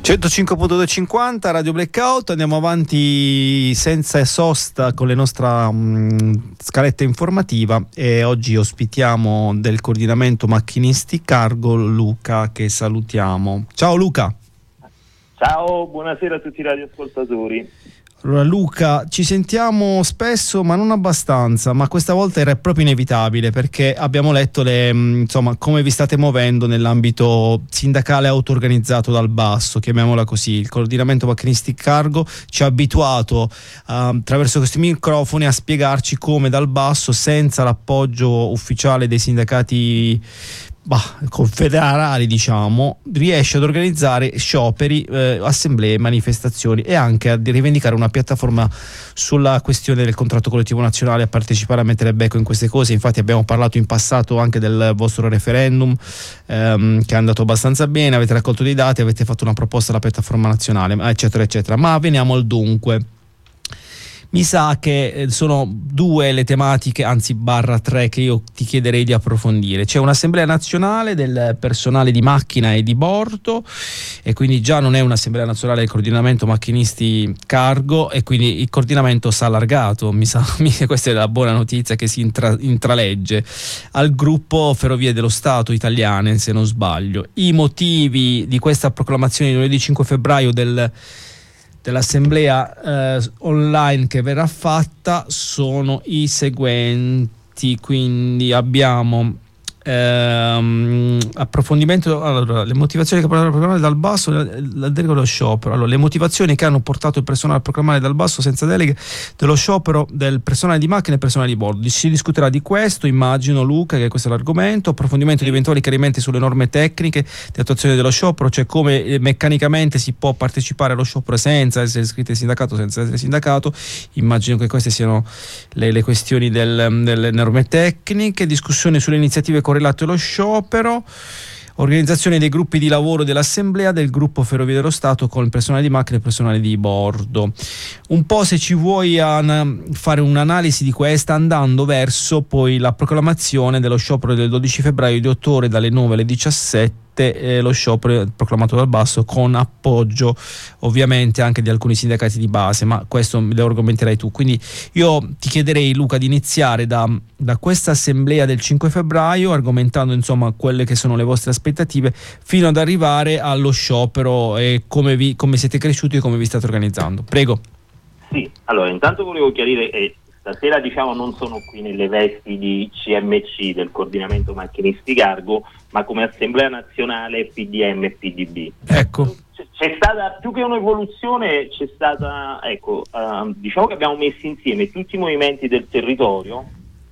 105.250 Radio Blackout, andiamo avanti senza sosta con la nostra scaletta informativa e oggi ospitiamo del coordinamento macchinisti cargo Luca, che salutiamo. Ciao Luca. Ciao, buonasera a tutti i radioascoltatori. Allora Luca, ci sentiamo spesso ma non abbastanza, ma questa volta era proprio inevitabile perché abbiamo letto come vi state muovendo nell'ambito sindacale auto-organizzato dal basso, chiamiamola così. Il coordinamento macchinisti cargo ci ha abituato attraverso questi microfoni a spiegarci come dal basso, senza l'appoggio ufficiale dei sindacati confederali, riesce ad organizzare scioperi, assemblee, manifestazioni e anche a rivendicare una piattaforma sulla questione del contratto collettivo nazionale, a partecipare, a mettere becco in queste cose. Infatti abbiamo parlato in passato anche del vostro referendum che è andato abbastanza bene, avete raccolto dei dati, avete fatto una proposta alla piattaforma nazionale, eccetera eccetera. Ma veniamo al dunque. Mi sa che sono due le tematiche, anzi /3, che io ti chiederei di approfondire. C'è un'assemblea nazionale del personale di macchina e di bordo, e quindi già non è un'assemblea nazionale del coordinamento macchinisti cargo, e quindi il coordinamento s'ha allargato, questa è la buona notizia che si intralegge al gruppo Ferrovie dello Stato italiane, se non sbaglio. I motivi di questa proclamazione di lunedì 5 febbraio dell'assemblea online che verrà fatta sono i seguenti. Quindi abbiamo approfondimento. Allora, le motivazioni che portano a proclamare dal basso la delega dello sciopero. Allora, le motivazioni che hanno portato il personale a proclamare dal basso senza deleghe dello sciopero del personale di macchina e personale di bordo. Si discuterà di questo, immagino, Luca, che questo è l'argomento. Approfondimento di eventuali chiarimenti sulle norme tecniche di attuazione dello sciopero, cioè come meccanicamente si può partecipare allo sciopero senza essere iscritti al sindacato, senza essere sindacato. Immagino che queste siano le questioni delle norme tecniche. Discussione sulle iniziative correlate allo sciopero, organizzazione dei gruppi di lavoro dell'assemblea del gruppo Ferrovie dello Stato con il personale di macchina e il personale di bordo. Un po', se ci vuoi fare un'analisi di questa, andando verso poi la proclamazione dello sciopero del 12 febbraio di 8 ore dalle 9 alle 17, lo sciopero proclamato dal basso con appoggio ovviamente anche di alcuni sindacati di base, ma questo lo argomenterai tu. Quindi io ti chiederei, Luca, di iniziare da questa assemblea del 5 febbraio argomentando quelle che sono le vostre aspettative fino ad arrivare allo sciopero e come siete cresciuti e come vi state organizzando. Prego. Sì, allora intanto volevo chiarire stasera non sono qui nelle vesti di CMC del coordinamento macchinisti cargo, ma come assemblea nazionale PDM e PDB. Ecco. C'è stata più che un'evoluzione, c'è stata, che abbiamo messo insieme tutti i movimenti del territorio,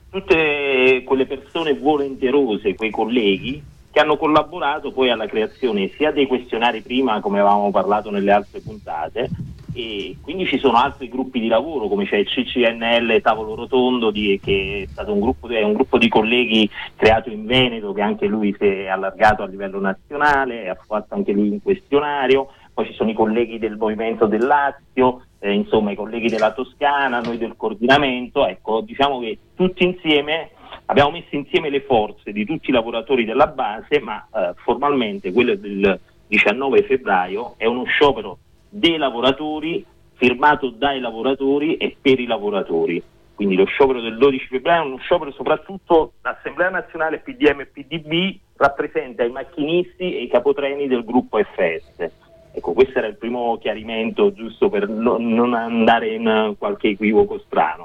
tutte quelle persone volenterose, quei colleghi che hanno collaborato poi alla creazione sia dei questionari prima, come avevamo parlato nelle altre puntate, e quindi ci sono altri gruppi di lavoro, come c'è il CCNL Tavolo Rotondo, che è stato un gruppo di colleghi creato in Veneto, che anche lui si è allargato a livello nazionale, ha fatto anche lui un questionario. Poi ci sono i colleghi del Movimento del Lazio, i colleghi della Toscana, noi del coordinamento. Che tutti insieme abbiamo messo insieme le forze di tutti i lavoratori della base, ma formalmente quello del 19 febbraio è uno sciopero dei lavoratori, firmato dai lavoratori e per i lavoratori. Quindi lo sciopero del 12 febbraio è uno sciopero, soprattutto l'Assemblea Nazionale PDM e PDB rappresenta i macchinisti e i capotreni del gruppo FS. Questo era il primo chiarimento, giusto per non andare in qualche equivoco strano.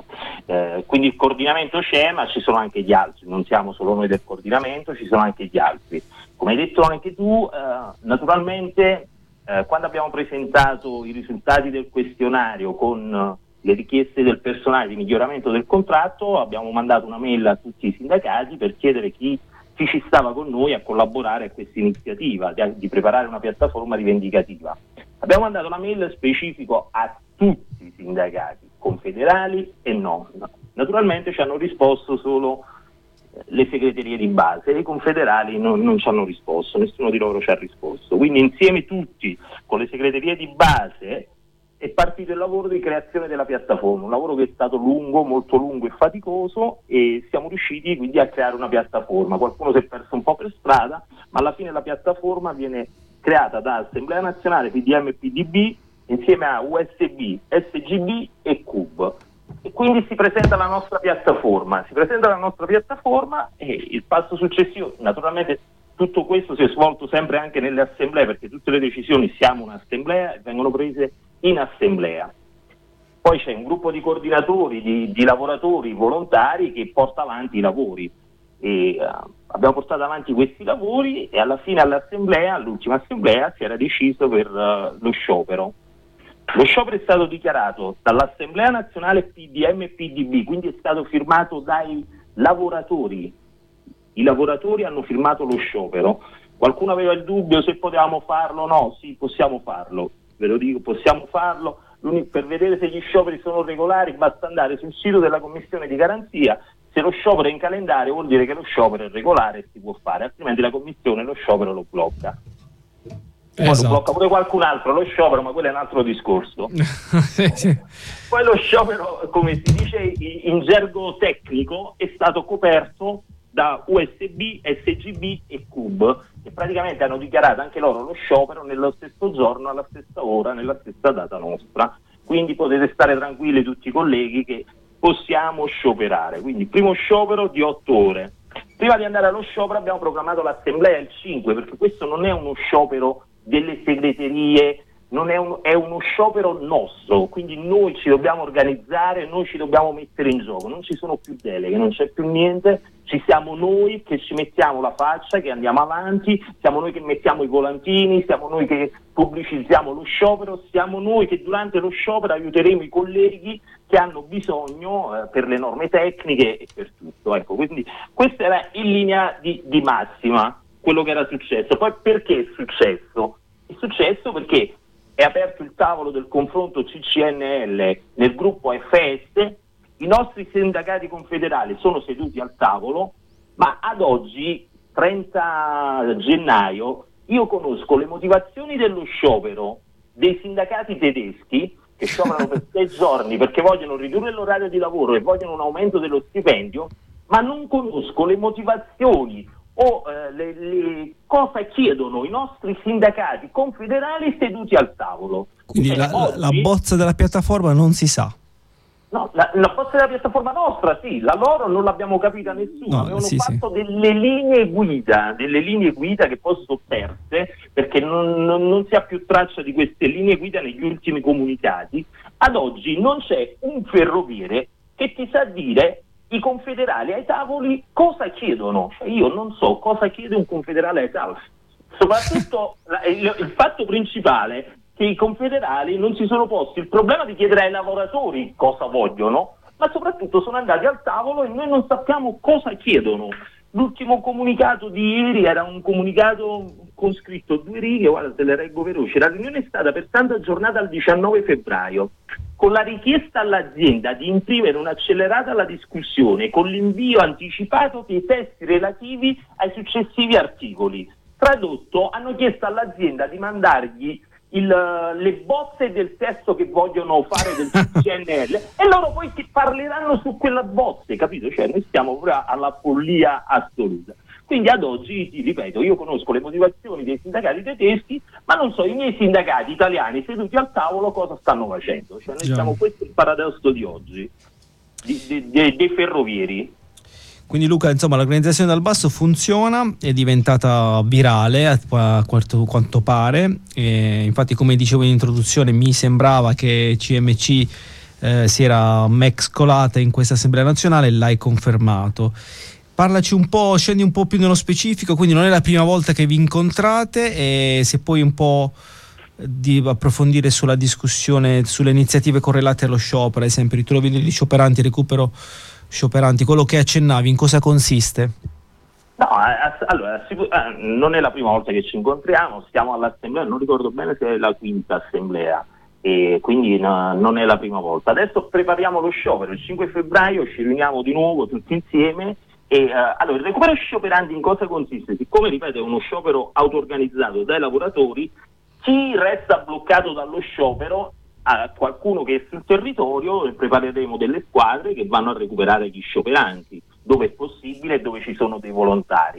Quindi il coordinamento c'è, ma ci sono anche gli altri, non siamo solo noi del coordinamento, ci sono anche gli altri. Come hai detto anche tu, naturalmente quando abbiamo presentato i risultati del questionario con le richieste del personale di miglioramento del contratto, abbiamo mandato una mail a tutti i sindacati per chiedere chi ci stava con noi a collaborare a questa iniziativa di preparare una piattaforma rivendicativa. Abbiamo mandato una mail specifico a tutti i sindacati, confederali e non. Naturalmente ci hanno risposto solo le segreterie di base, i confederali non ci hanno risposto, nessuno di loro ci ha risposto. Quindi insieme tutti con le segreterie di base è partito il lavoro di creazione della piattaforma, un lavoro che è stato lungo, molto lungo e faticoso, e siamo riusciti quindi a creare una piattaforma. Qualcuno si è perso un po' per strada, ma alla fine la piattaforma viene creata da Assemblea Nazionale, PDM e PDB, insieme a USB, SGB e CUB. E quindi si presenta la nostra piattaforma, e il passo successivo, naturalmente tutto questo si è svolto sempre anche nelle assemblee, perché tutte le decisioni siamo un'assemblea e vengono prese in assemblea. Poi c'è un gruppo di coordinatori, di lavoratori volontari che porta avanti i lavori. E abbiamo portato avanti questi lavori e alla fine all'ultima assemblea, si era deciso per lo sciopero. Lo sciopero è stato dichiarato dall'Assemblea Nazionale PDM e PDB, quindi è stato firmato dai lavoratori. I lavoratori hanno firmato lo sciopero. Qualcuno aveva il dubbio se potevamo farlo o no? Sì, possiamo farlo, ve lo dico, possiamo farlo. Per vedere se gli scioperi sono regolari basta andare sul sito della Commissione di garanzia. Se lo sciopero è in calendario vuol dire che lo sciopero è regolare e si può fare, altrimenti la Commissione lo sciopero lo blocca. Poi lo blocca pure qualcun altro lo sciopero, ma quello è un altro discorso. Sì. Poi lo sciopero, come si dice in gergo tecnico, è stato coperto da USB, SGB e CUB, che praticamente hanno dichiarato anche loro lo sciopero nello stesso giorno, alla stessa ora, nella stessa data nostra. Quindi potete stare tranquilli tutti i colleghi che possiamo scioperare. Quindi primo sciopero di 8 ore. Prima di andare allo sciopero abbiamo programmato l'assemblea il 5, perché questo non è uno sciopero delle segreterie, è uno sciopero nostro, quindi noi ci dobbiamo organizzare, noi ci dobbiamo mettere in gioco, non ci sono più deleghe, non c'è più niente, ci siamo noi che ci mettiamo la faccia, che andiamo avanti, siamo noi che mettiamo i volantini, siamo noi che pubblicizziamo lo sciopero, siamo noi che durante lo sciopero aiuteremo i colleghi che hanno bisogno per le norme tecniche e per tutto. Ecco, quindi questo era in linea di massima quello che era successo. Poi perché è successo? È successo perché è aperto il tavolo del confronto CCNL nel gruppo FS, i nostri sindacati confederali sono seduti al tavolo, ma ad oggi, 30 gennaio, io conosco le motivazioni dello sciopero dei sindacati tedeschi che scioperano per 6 giorni perché vogliono ridurre l'orario di lavoro e vogliono un aumento dello stipendio, ma non conosco le motivazioni o cosa chiedono i nostri sindacati confederali seduti al tavolo. Quindi la bozza della piattaforma non si sa. No, la bozza della piattaforma nostra sì, la loro non l'abbiamo capita nessuno, avevano fatto delle linee guida che poi sono perse perché non si ha più traccia di queste linee guida negli ultimi comunicati. Ad oggi non c'è un ferroviere che ti sa dire i confederali ai tavoli cosa chiedono. Cioè io non so cosa chiede un confederale ai tavoli. Soprattutto il fatto principale che i confederali non si sono posti il problema di chiedere ai lavoratori cosa vogliono, ma soprattutto sono andati al tavolo e noi non sappiamo cosa chiedono. L'ultimo comunicato di ieri era un comunicato con scritto 2 righe, guarda, te le reggo veloci. La riunione è stata pertanto aggiornata al 19 febbraio con la richiesta all'azienda di imprimere un'accelerata alla discussione con l'invio anticipato dei testi relativi ai successivi articoli. Tradotto, hanno chiesto all'azienda di mandargli le bozze del testo che vogliono fare del CNL e loro poi parleranno su quella bozze, capito? Cioè noi stiamo proprio alla follia assoluta. Quindi ad oggi, ti ripeto, io conosco le motivazioni dei sindacati tedeschi, ma non so i miei sindacati italiani seduti al tavolo cosa stanno facendo. Cioè noi stiamo, questo è il paradosso di oggi, dei ferrovieri. Quindi Luca, insomma, l'organizzazione dal basso funziona, è diventata virale a quanto pare, e infatti come dicevo in introduzione mi sembrava che CMC si era mescolata in questa assemblea nazionale e l'hai confermato. Parlaci un po', scendi un po' più nello specifico, quindi non è la prima volta che vi incontrate, e se puoi un po' di approfondire sulla discussione, sulle iniziative correlate allo sciopero, ad esempio ritrovi degli scioperanti, recupero scioperanti, quello che accennavi, in cosa consiste? No, allora, non è la prima volta che ci incontriamo, stiamo all'assemblea, non ricordo bene se è la 5ª assemblea, e quindi non è la prima volta. Adesso prepariamo lo sciopero, il 5 febbraio ci riuniamo di nuovo tutti insieme. Allora, il recupero scioperanti in cosa consiste? Siccome, ripeto, è uno sciopero auto-organizzato dai lavoratori, chi resta bloccato dallo sciopero, a qualcuno che è sul territorio, prepareremo delle squadre che vanno a recuperare gli scioperanti, dove è possibile e dove ci sono dei volontari.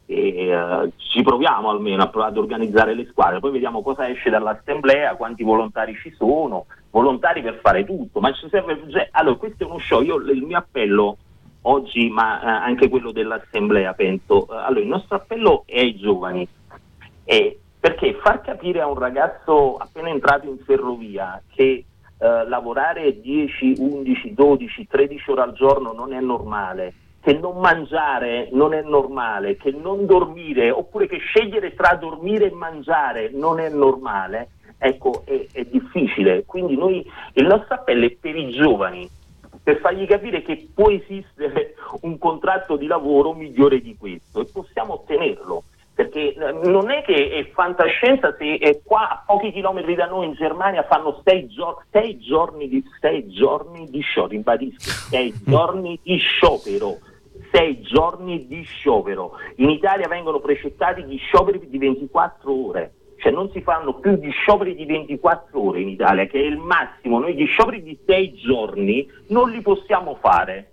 ci proviamo almeno ad organizzare le squadre, poi vediamo cosa esce dall'assemblea, quanti volontari ci sono, volontari per fare tutto, ma ci serve, allora questo è uno show. Io il mio appello oggi, ma anche quello dell'assemblea, penso, allora il nostro appello è ai giovani, perché far capire a un ragazzo appena entrato in ferrovia che lavorare 10, 11, 12, 13 ore al giorno non è normale, che non mangiare non è normale, che non dormire, oppure che scegliere tra dormire e mangiare non è normale, ecco, è difficile. Quindi il nostro appello è per i giovani, per fargli capire che può esistere un contratto di lavoro migliore di questo e possiamo ottenerlo. Perché non è che è fantascienza se qua a pochi chilometri da noi in Germania fanno 6 giorni di sciopero, ribadisco, 6 giorni di sciopero, 6 giorni di sciopero. In Italia vengono precettati gli scioperi di 24 ore, cioè non si fanno più gli scioperi di 24 ore in Italia, che è il massimo. Noi gli scioperi di 6 giorni non li possiamo fare,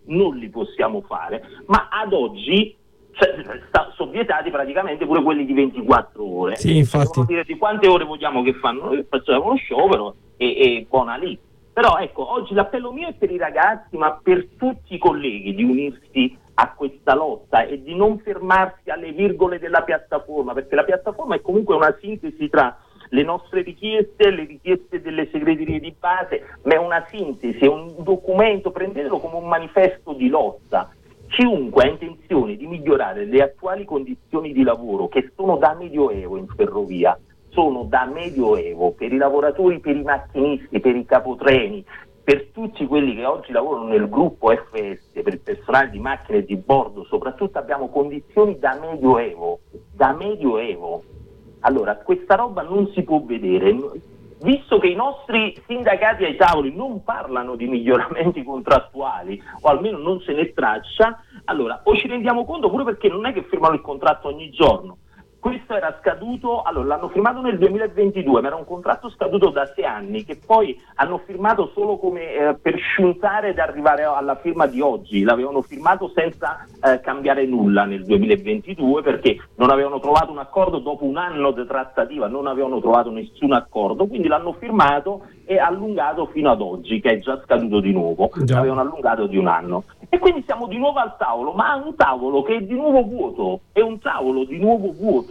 ma ad oggi sono vietati praticamente pure quelli di 24 ore. Sì, infatti. Dire di quante ore vogliamo che fanno, noi facciamo lo sciopero e buona lì. Però ecco, oggi l'appello mio è per i ragazzi, ma per tutti i colleghi, di unirsi a questa lotta e di non fermarsi alle virgole della piattaforma, perché la piattaforma è comunque una sintesi tra le nostre richieste, le richieste delle segreterie di base, ma è una sintesi, è un documento, prendetelo come un manifesto di lotta. Chiunque ha intenzione di migliorare le attuali condizioni di lavoro, che sono da medioevo in ferrovia, sono da medioevo, per i lavoratori, per i macchinisti, per i capotreni, per tutti quelli che oggi lavorano nel gruppo FS, per il personale di macchine e di bordo, soprattutto abbiamo condizioni da medioevo. Allora, questa roba non si può vedere. Visto che i nostri sindacati ai tavoli non parlano di miglioramenti contrattuali, o almeno non se ne traccia, allora o ci rendiamo conto, pure perché non è che firmano il contratto ogni giorno. Questo era scaduto, allora l'hanno firmato nel 2022, ma era un contratto scaduto da 6 anni, che poi hanno firmato solo come per sciuntare ed arrivare alla firma di oggi. L'avevano firmato senza cambiare nulla nel 2022, perché non avevano trovato un accordo dopo un anno di trattativa, non avevano trovato nessun accordo, quindi l'hanno firmato e allungato fino ad oggi, che è già scaduto di nuovo. L'avevano allungato di un anno. E quindi siamo di nuovo al tavolo, ma un tavolo che è di nuovo vuoto, è un tavolo di nuovo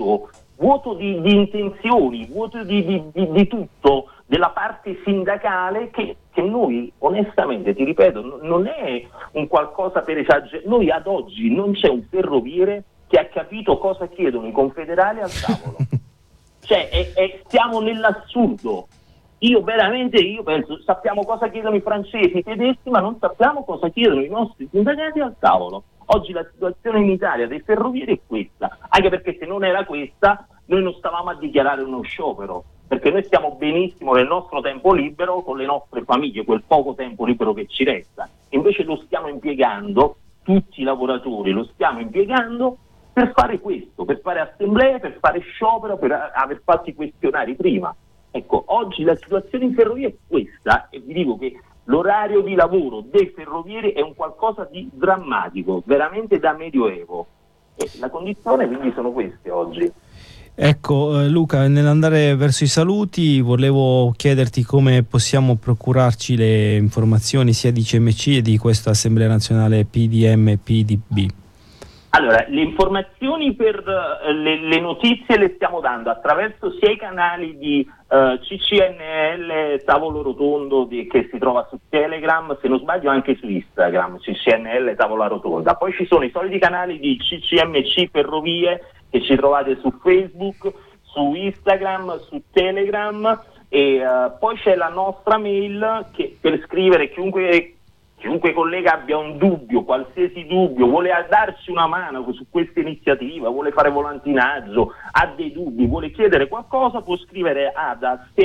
vuoto di intenzioni, vuoto di tutto, della parte sindacale che noi, onestamente, ti ripeto, non è un qualcosa per esagerare. Noi ad oggi non c'è un ferroviere che ha capito cosa chiedono i confederali al tavolo. Cioè, stiamo nell'assurdo. Io penso, sappiamo cosa chiedono i francesi, i tedeschi, ma non sappiamo cosa chiedono i nostri sindacati al tavolo. Oggi la situazione in Italia dei ferrovieri è questa, anche perché se non era questa noi non stavamo a dichiarare uno sciopero, perché noi stiamo benissimo nel nostro tempo libero con le nostre famiglie, quel poco tempo libero che ci resta. Invece lo stiamo impiegando, tutti i lavoratori lo stiamo impiegando per fare questo, per fare assemblee, per fare sciopero, per aver fatto i questionari prima. Ecco, oggi la situazione in ferrovia è questa, e vi dico che l'orario di lavoro dei ferrovieri è un qualcosa di drammatico, veramente da medioevo. E la condizione quindi sono queste oggi. Ecco, Luca, nell'andare verso i saluti volevo chiederti come possiamo procurarci le informazioni sia di CMC e di questa Assemblea Nazionale PDM-PDB. Allora, le informazioni per le notizie le stiamo dando attraverso sia i canali di CCNL Tavolo Rotondo che si trova su Telegram, se non sbaglio anche su Instagram, CCNL Tavola Rotonda. Poi ci sono i soliti canali di CCMC Ferrovie che ci trovate su Facebook, su Instagram, su Telegram, e poi c'è la nostra mail che per scrivere chiunque collega abbia un dubbio, qualsiasi dubbio, vuole darci una mano su questa iniziativa, vuole fare volantinaggio, ha dei dubbi, vuole chiedere qualcosa, può scrivere ad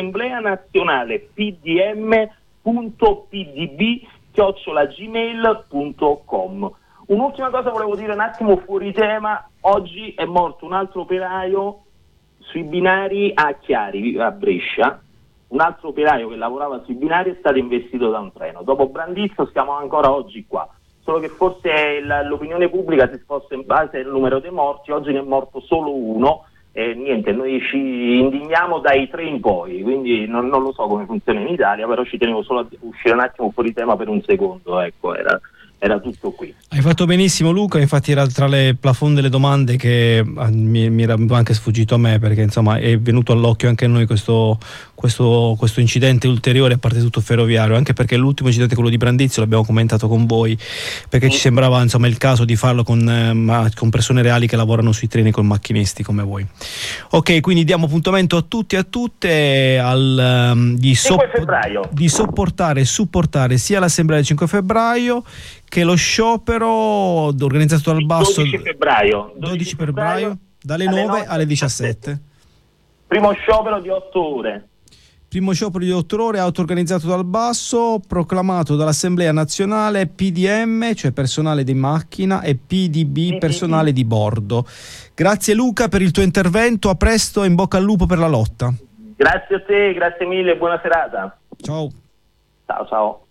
assembleanazionale.pdm.pdb@gmail.com. Un'ultima cosa volevo dire un attimo fuori tema. Oggi è morto un altro operaio sui binari a Chiari, a Brescia. Un altro operaio che lavorava sui binari è stato investito da un treno. Dopo Brandizzo siamo ancora oggi qua. solo che forse l'opinione pubblica si sposta in base al numero dei morti. Oggi ne è morto solo uno e niente, noi ci indigniamo dai 3 in poi, quindi non lo so come funziona in Italia, però ci tenevo solo a uscire un attimo fuori tema per un secondo, ecco, era tutto qui. Hai fatto benissimo Luca, infatti era tra le plafond delle domande che mi era anche sfuggito a me, perché insomma è venuto all'occhio anche a noi questo incidente ulteriore, a parte tutto ferroviario, anche perché l'ultimo incidente, quello di Brandizzo, l'abbiamo commentato con voi, perché ci sembrava insomma il caso di farlo con persone reali che lavorano sui treni, con macchinisti come voi. Ok, quindi diamo appuntamento a tutti e a tutte di sopportare e supportare sia l'assemblea del 5 febbraio che lo sciopero organizzato dal basso 12 febbraio dalle 9 alle 17. Primo sciopero di 8 ore. Primo sciopero di 8 ore auto-organizzato dal basso, proclamato dall'Assemblea Nazionale PDM, cioè personale di macchina, e PDB, personale di bordo. Grazie Luca per il tuo intervento, a presto e in bocca al lupo per la lotta. Grazie a te, grazie mille, buona serata. Ciao. Ciao.